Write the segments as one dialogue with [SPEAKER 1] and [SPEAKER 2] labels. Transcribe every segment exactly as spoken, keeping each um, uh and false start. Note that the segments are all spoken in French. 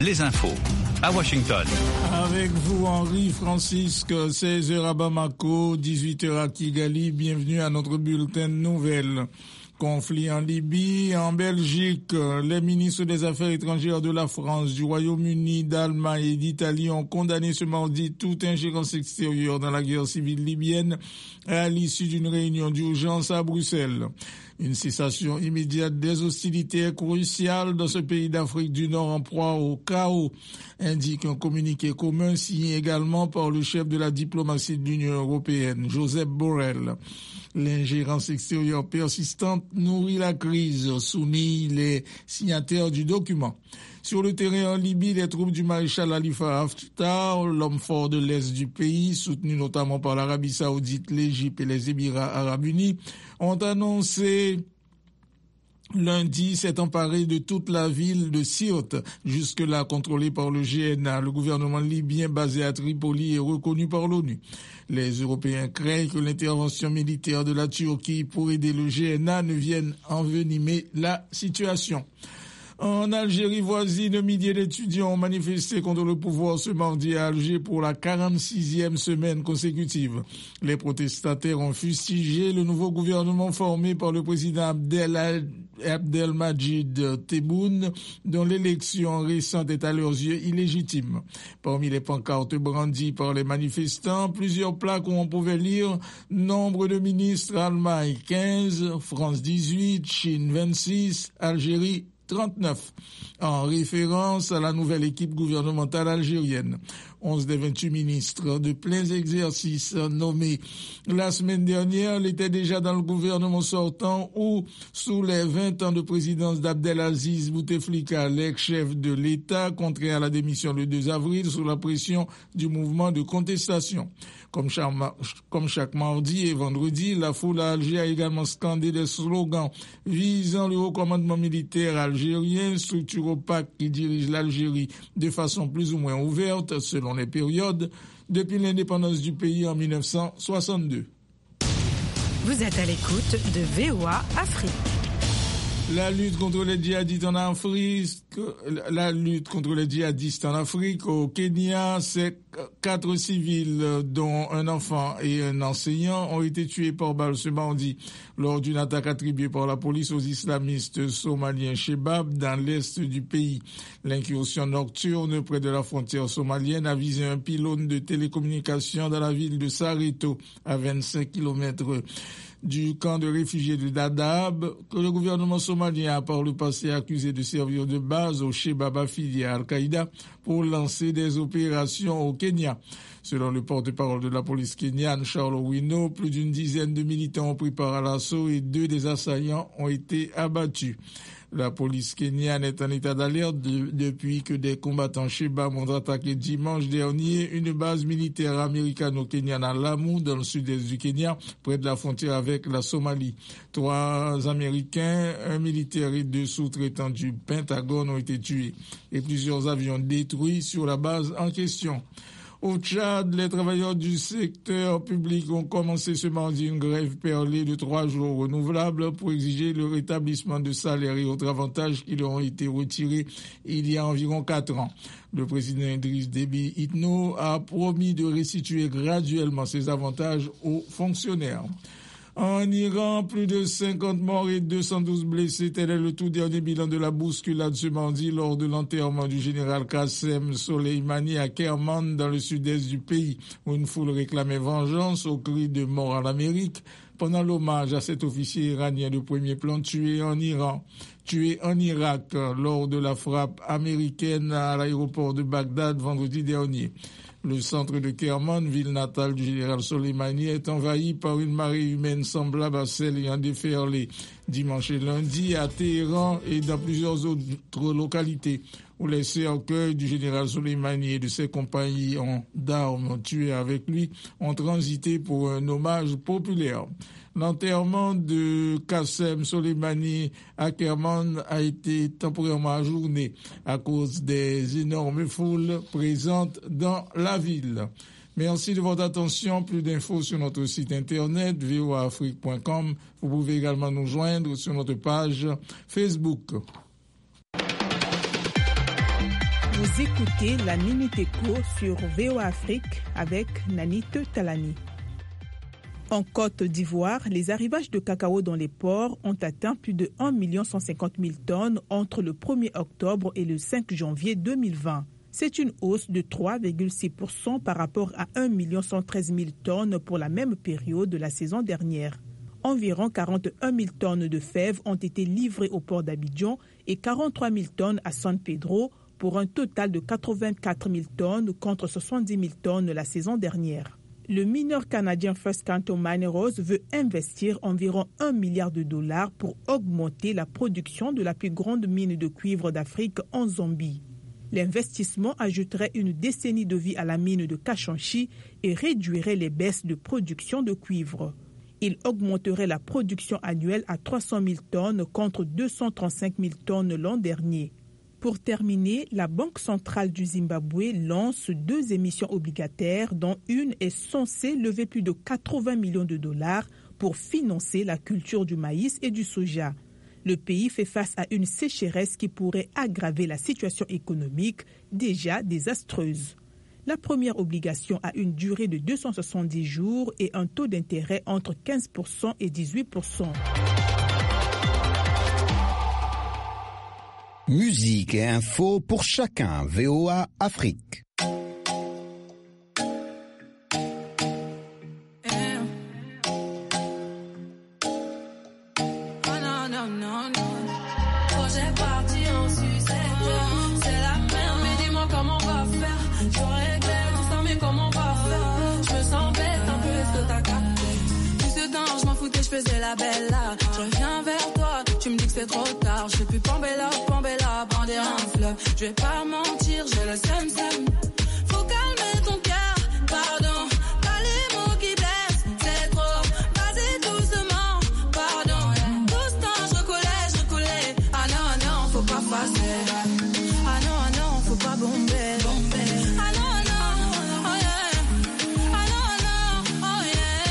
[SPEAKER 1] Les infos à Washington.
[SPEAKER 2] Avec vous, Henri Francisque, seize heures à Bamako, dix-huit heures à Kigali. Bienvenue à notre bulletin de nouvelles. Conflit en Libye, en Belgique, les ministres des Affaires étrangères de la France, du Royaume-Uni, d'Allemagne et d'Italie ont condamné ce mardi toute ingérence extérieure dans la guerre civile libyenne à l'issue d'une réunion d'urgence à Bruxelles. Une cessation immédiate des hostilités est cruciale dans ce pays d'Afrique du Nord en proie au chaos, indique un communiqué commun signé également par le chef de la diplomatie de l'Union européenne, Joseph Borrell. L'ingérence extérieure persistante nourrit la crise, soulignent les signataires du document. Sur le terrain en Libye, les troupes du maréchal Khalifa Haftar, l'homme fort de l'Est du pays, soutenu notamment par l'Arabie Saoudite, l'Égypte et les Émirats Arabes Unis, ont annoncé lundi s'est emparé de toute la ville de Sirte, jusque-là contrôlée par le G N A. Le gouvernement libyen basé à Tripoli est reconnu par l'ONU. Les Européens craignent que l'intervention militaire de la Turquie pour aider le G N A ne vienne envenimer la situation. En Algérie voisine, milliers d'étudiants ont manifesté contre le pouvoir ce mardi à Alger pour la quarante-sixième semaine consécutive. Les protestataires ont fustigé le nouveau gouvernement formé par le président Abdel, Abdelmadjid Tebboune, dont l'élection récente est à leurs yeux illégitime. Parmi les pancartes brandies par les manifestants, plusieurs plaques où on pouvait lire « Nombre de ministres, Allemagne quinze, France dix-huit, Chine vingt-six, Algérie trente-neuf, en référence à la nouvelle équipe gouvernementale algérienne. onze des vingt-huit ministres de pleins exercices nommés la semaine dernière l'étaient déjà dans le gouvernement sortant ou sous les vingt ans de présidence d'Abdelaziz Bouteflika, l'ex-chef de l'État, contraint à la démission le deux avril sous la pression du mouvement de contestation. Comme chaque, comme chaque mardi et vendredi, la foule à Alger a également scandé des slogans visant le haut commandement militaire algérien, structure opaque qui dirige l'Algérie de façon plus ou moins ouverte selon les périodes depuis l'indépendance du pays en mille neuf cent soixante-deux.
[SPEAKER 3] Vous êtes à l'écoute de V O A Afrique.
[SPEAKER 2] La lutte contre les djihadistes en Afrique, la lutte contre les djihadistes en Afrique, au Kenya, c'est quatre civils, dont un enfant et un enseignant, ont été tués par balle ce mardi lors d'une attaque attribuée par la police aux islamistes somaliens Shebab dans l'est du pays. L'incursion nocturne près de la frontière somalienne a visé un pylône de télécommunications dans la ville de Sareto, à vingt-cinq kilomètres du camp de réfugiés de Dadaab, que le gouvernement somalien a par le passé accusé de servir de base au Shebab affilié à Al-Qaïda pour lancer des opérations au Kenya. Selon le porte-parole de la police kenyane, Charles Owino, plus d'une dizaine de militants ont pris part à l'assaut et deux des assaillants ont été abattus. La police kenyane est en état d'alerte de, depuis que des combattants Shebab ont attaqué dimanche dernier une base militaire américano-kenyane à Lamu, dans le sud-est du Kenya, près de la frontière avec la Somalie. Trois Américains, un militaire et deux sous-traitants du Pentagone ont été tués et plusieurs avions détruits sur la base en question. Au Tchad, les travailleurs du secteur public ont commencé ce mardi une grève perlée de trois jours renouvelables pour exiger le rétablissement de salaires et autres avantages qui leur ont été retirés il y a environ quatre ans. Le président Idriss Déby Itno a promis de restituer graduellement ces avantages aux fonctionnaires. En Iran, plus de cinquante morts et deux cent douze blessés. Tel est le tout dernier bilan de la bousculade ce mardi lors de l'enterrement du général Qassem Soleimani à Kerman, dans le sud-est du pays, où une foule réclamait vengeance au cri de mort à l'Amérique pendant l'hommage à cet officier iranien de premier plan tué en Iran, tué en Irak lors de la frappe américaine à l'aéroport de Bagdad vendredi dernier. Le centre de Kerman, ville natale du général Soleimani, est envahi par une marée humaine semblable à celle ayant déferlé dimanche et lundi à Téhéran et dans plusieurs autres localités où les cercueils du général Soleimani et de ses compagnons d'armes tués avec lui ont transité pour un hommage populaire. L'enterrement de Qassem Soleimani à Kerman a été temporairement ajourné à cause des énormes foules présentes dans la ville. Merci de votre attention. Plus d'infos sur notre site internet v o a afrique point com. Vous pouvez également nous joindre sur notre page Facebook.
[SPEAKER 4] Vous écoutez la Minute Éco sur V O A Afrique avec Nanit Talani. En Côte d'Ivoire, les arrivages de cacao dans les ports ont atteint plus de un million cent cinquante mille tonnes entre le premier octobre et le cinq janvier deux mille vingt. C'est une hausse de trois virgule six pour cent par rapport à un million cent treize mille tonnes pour la même période de la saison dernière. Environ quarante-et-un mille tonnes de fèves ont été livrées au port d'Abidjan et quarante-trois mille tonnes à San Pedro pour un total de quatre-vingt-quatre mille tonnes contre soixante-dix mille tonnes la saison dernière. Le mineur canadien First Quantum Minerals veut investir environ un milliard de dollars pour augmenter la production de la plus grande mine de cuivre d'Afrique en Zambie. L'investissement ajouterait une décennie de vie à la mine de Kachanchi et réduirait les baisses de production de cuivre. Il augmenterait la production annuelle à trois cent mille tonnes contre deux cent trente-cinq mille tonnes l'an dernier. Pour terminer, la Banque centrale du Zimbabwe lance deux émissions obligataires dont une est censée lever plus de quatre-vingts millions de dollars pour financer la culture du maïs et du soja. Le pays fait face à une sécheresse qui pourrait aggraver la situation économique déjà désastreuse. La première obligation a une durée de deux cent soixante-dix jours et un taux d'intérêt entre quinze pour cent et dix-huit pour cent.
[SPEAKER 5] Musique et info pour chacun. V O A Afrique.
[SPEAKER 6] Je faisais la belle là, je reviens vers toi, tu me dis que c'est trop tard, je sais plus Pambella, Pambella, bander un fleuve, je vais pas mentir, j'ai le seum seum, faut calmer ton cœur, pardon, pas les mots qui blessent, c'est trop, vas-y doucement, pardon, tout ce temps je recollais, je recollais, ah non, non, faut pas passer, ah non, ah non, faut pas bomber, bomber, ah non, ah non, oh yeah, ah non, ah non, oh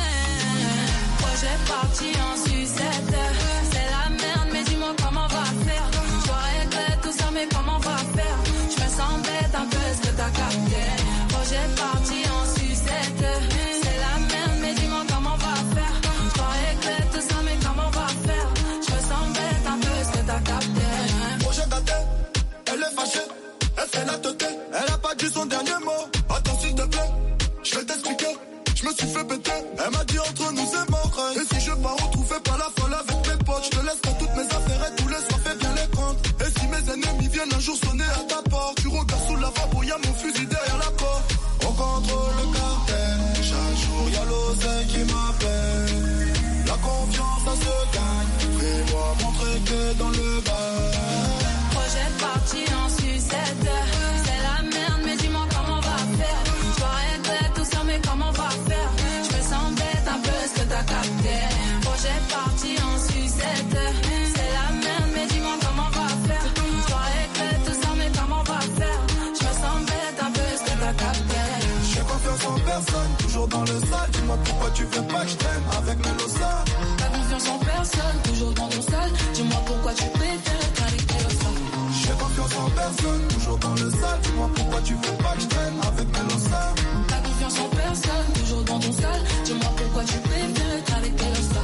[SPEAKER 6] yeah, projet parti en sucette, c'est la merde, mais dis-moi comment on va faire, je dois régler tout ça, mais comment on va faire, je me sens bête un peu, est-ce que t'as capté, projet parti en sucette, c'est la merde, mais dis-moi comment on va faire, je dois régler tout ça, mais comment on va faire, je me sens bête un peu, est-ce que t'as capté,
[SPEAKER 7] projet daté, elle est fâchée, elle fait la teuté, elle a pas dit son dernier mot, attends s'il te plaît, je vais t'expliquer, je me suis fait péter, elle m'a dit entre nous c'est mort, et si je pars retrouver pas la folle avec mes potes, je te laisse dans toutes mes affaires et tous les soirs fais bien les comptes, et si mes ennemis viennent un jour sonner à ta porte, tu regardes sous la lavabo, y'a mon fusil derrière la porte, on contrôle le cartel, chaque jour y'a l'oseille qui m'appelle, la confiance ça se gagne, fais-moi montrer que dans le bas,
[SPEAKER 6] projet parti en sucette, c'est la merde, mais dis-moi comment on va faire, je dois régler tout ça, mais comment on va faire, je me sens bête un peu, est-ce que t'as capté, projet parti en sucette, c'est la merde, mais dis-moi comment on va faire, je dois régler tout ça, mais comment on va faire, je me sens bête un peu, est-ce que t'as capté,
[SPEAKER 7] j'ai confiance en personne, toujours dans le sale, dis-moi pourquoi tu veux pas que je traîne avec Melosa,
[SPEAKER 6] t'as confiance en personne, toujours dans ton sale, dis-moi pourquoi tu préfères être avec Melosa,
[SPEAKER 7] j'ai confiance en personne, toujours dans le sale, dis-moi pourquoi tu veux pas que je traîne avec Melosa,
[SPEAKER 6] t'as confiance en personne, toujours dans ton sale, dis-moi pourquoi tu préfères être avec Melosa.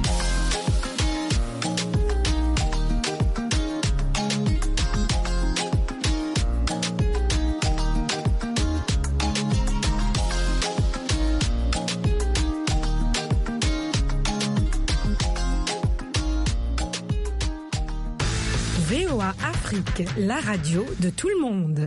[SPEAKER 3] V O A Afrique, la radio de tout le monde.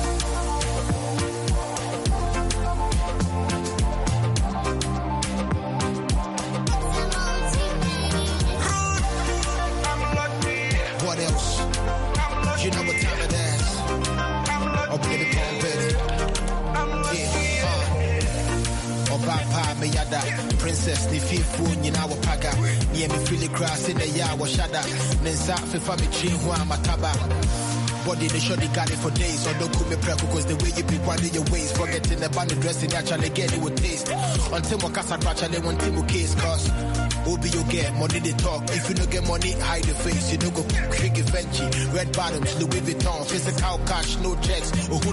[SPEAKER 8] What else? You know what time it is. I'll get it on, baby. Yeah, uh. Obapa, me yada. Princess, ni fifu, ni na wapaga. Ni me feel it grass in the ya wa shada. Nensa, fe fa me chin hua mataba. Body, they sure they got it for days. Or don't call me preco, cause the way you be winding your ways. Forgetting the band dressing, actually get it with taste. Until my casa, actually, one team case, cause Obi you get money they talk. If you no get money, hide the face. You no go quick Venture. Red bottoms, Louis Vuitton, physical cash, no checks. Oh,